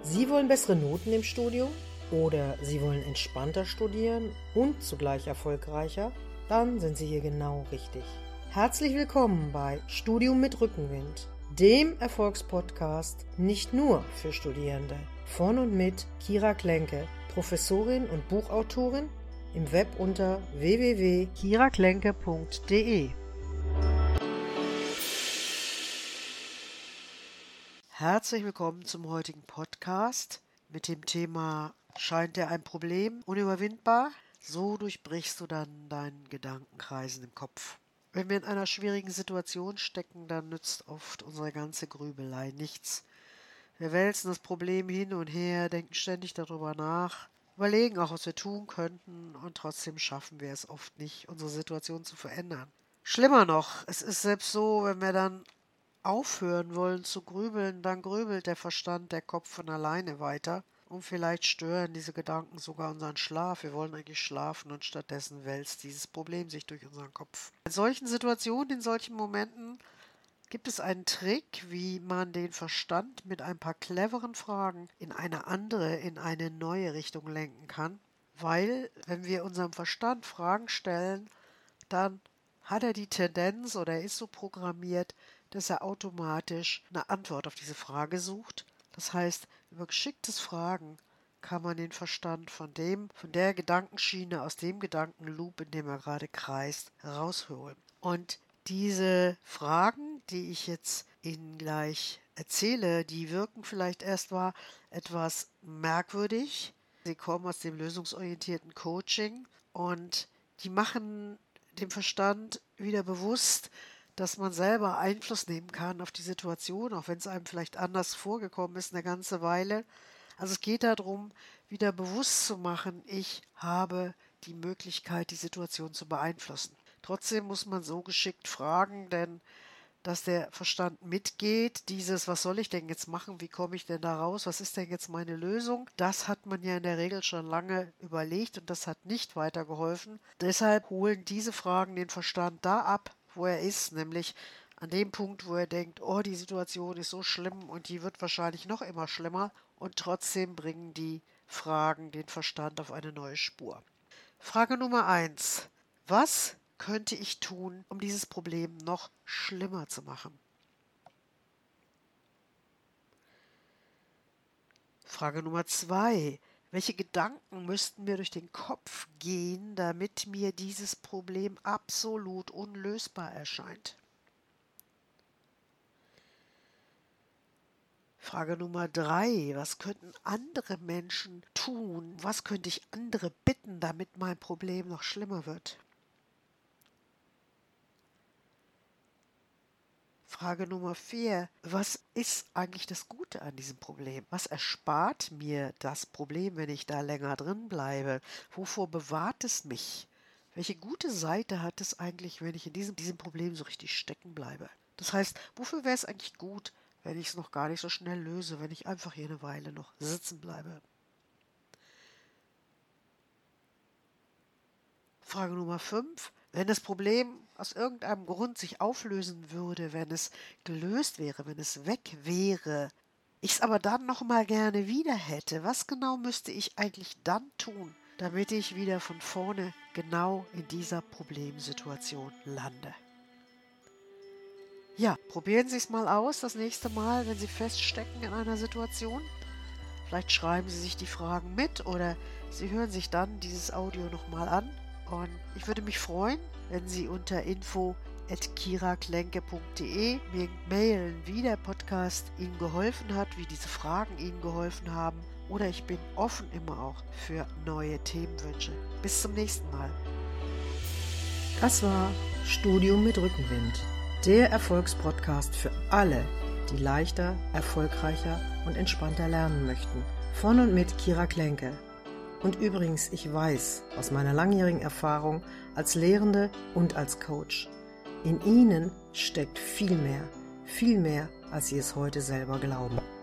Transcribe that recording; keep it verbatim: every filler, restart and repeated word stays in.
Sie wollen bessere Noten im Studium oder Sie wollen entspannter studieren und zugleich erfolgreicher? Dann sind Sie hier genau richtig. Herzlich willkommen bei Studium mit Rückenwind, dem Erfolgspodcast nicht nur für Studierende. Von und mit Kira Klenke, Professorin und Buchautorin, im Web unter w w w punkt kira klenke punkt d e. Herzlich willkommen zum heutigen Podcast mit dem Thema: Scheint dir ein Problem unüberwindbar? So durchbrichst du dann deinen Gedankenkreisen im Kopf. Wenn wir in einer schwierigen Situation stecken, dann nützt oft unsere ganze Grübelei nichts. Wir wälzen das Problem hin und her, denken ständig darüber nach, überlegen auch, was wir tun könnten, und trotzdem schaffen wir es oft nicht, unsere Situation zu verändern. Schlimmer noch, es ist selbst so, wenn wir dann aufhören wollen zu grübeln, dann grübelt der Verstand, der Kopf von alleine weiter, und vielleicht stören diese Gedanken sogar unseren Schlaf. Wir wollen eigentlich schlafen und stattdessen wälzt dieses Problem sich durch unseren Kopf. In solchen Situationen, in solchen Momenten gibt es einen Trick, wie man den Verstand mit ein paar cleveren Fragen in eine andere, in eine neue Richtung lenken kann, weil, wenn wir unserem Verstand Fragen stellen, dann hat er die Tendenz oder er ist so programmiert, dass er automatisch eine Antwort auf diese Frage sucht. Das heißt, über geschicktes Fragen kann man den Verstand von dem, von der Gedankenschiene, aus dem Gedankenloop, in dem er gerade kreist, herausholen. Und diese Fragen, die ich jetzt Ihnen gleich erzähle, die wirken vielleicht erst mal etwas merkwürdig. Sie kommen aus dem lösungsorientierten Coaching und die machen dem Verstand wieder bewusst, dass man selber Einfluss nehmen kann auf die Situation, auch wenn es einem vielleicht anders vorgekommen ist eine ganze Weile. Also es geht darum, wieder bewusst zu machen, ich habe die Möglichkeit, die Situation zu beeinflussen. Trotzdem muss man so geschickt fragen, denn dass der Verstand mitgeht, dieses, was soll ich denn jetzt machen, wie komme ich denn da raus, was ist denn jetzt meine Lösung, das hat man ja in der Regel schon lange überlegt und das hat nicht weitergeholfen. Deshalb holen diese Fragen den Verstand da ab, wo er ist, nämlich an dem Punkt, wo er denkt, oh, die Situation ist so schlimm und die wird wahrscheinlich noch immer schlimmer, und trotzdem bringen die Fragen den Verstand auf eine neue Spur. Frage Nummer eins. Was könnte ich tun, um dieses Problem noch schlimmer zu machen? Frage Nummer zwei. Welche Gedanken müssten mir durch den Kopf gehen, damit mir dieses Problem absolut unlösbar erscheint? Frage Nummer drei. Was könnten andere Menschen tun? Was könnte ich andere bitten, damit mein Problem noch schlimmer wird? Frage Nummer vier. Was ist eigentlich das Gute an diesem Problem? Was erspart mir das Problem, wenn ich da länger drin bleibe? Wovor bewahrt es mich? Welche gute Seite hat es eigentlich, wenn ich in diesem, diesem Problem so richtig stecken bleibe? Das heißt, wofür wäre es eigentlich gut, wenn ich es noch gar nicht so schnell löse, wenn ich einfach hier eine Weile noch sitzen bleibe? Frage Nummer fünf. Wenn das Problem aus irgendeinem Grund sich auflösen würde, wenn es gelöst wäre, wenn es weg wäre, ich es aber dann noch mal gerne wieder hätte, was genau müsste ich eigentlich dann tun, damit ich wieder von vorne genau in dieser Problemsituation lande? Ja, probieren Sie es mal aus das nächste Mal, wenn Sie feststecken in einer Situation. Vielleicht schreiben Sie sich die Fragen mit oder Sie hören sich dann dieses Audio nochmal an. Und ich würde mich freuen, wenn Sie unter info at kira klenke punkt d e mir mailen, wie der Podcast Ihnen geholfen hat, wie diese Fragen Ihnen geholfen haben. Oder ich bin offen immer auch für neue Themenwünsche. Bis zum nächsten Mal. Das war Studium mit Rückenwind, der Erfolgspodcast für alle, die leichter, erfolgreicher und entspannter lernen möchten. Von und mit Kira Klenke. Und übrigens, ich weiß aus meiner langjährigen Erfahrung als Lehrende und als Coach, in Ihnen steckt viel mehr, viel mehr, als Sie es heute selber glauben.